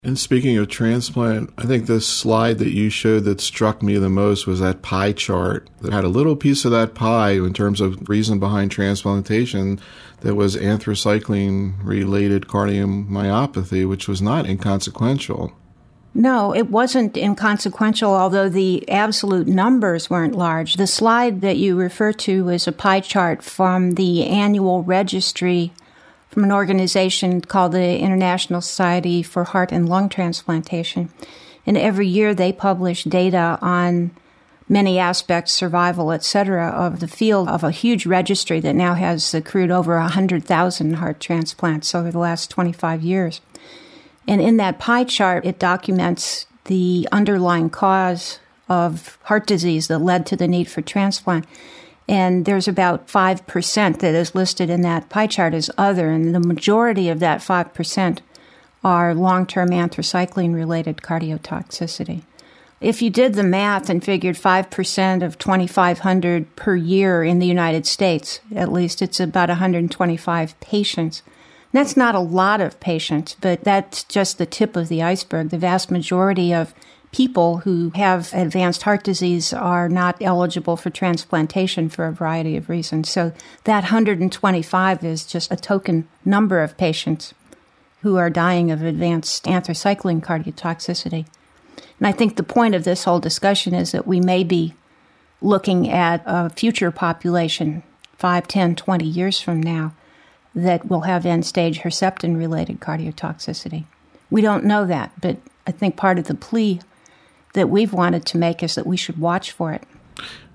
And speaking of transplant, I think the slide that you showed that struck me the most was that pie chart that had a little piece of that pie in terms of reason behind transplantation that was anthracycline-related cardiomyopathy, which was not inconsequential. No, it wasn't inconsequential, although the absolute numbers weren't large. The slide that you refer to is a pie chart from the annual registry from an organization called the International Society for Heart and Lung Transplantation. And every year they publish data on many aspects, survival, etc., of the field of a huge registry that now has accrued over 100,000 heart transplants over the last 25 years. And in that pie chart, it documents the underlying cause of heart disease that led to the need for transplant. And there's about 5% that is listed in that pie chart as other, and the majority of that 5% are long-term anthracycline-related cardiotoxicity. If you did the math and figured 5% of 2,500 per year in the United States, at least it's about 125 patients. That's not a lot of patients, but that's just the tip of the iceberg. The vast majority of people who have advanced heart disease are not eligible for transplantation for a variety of reasons. So that 125 is just a token number of patients who are dying of advanced anthracycline cardiotoxicity. And I think the point of this whole discussion is that we may be looking at a future population 5, 10, 20 years from now that will have end-stage Herceptin-related cardiotoxicity. We don't know that, but I think part of the plea that we've wanted to make is that we should watch for it.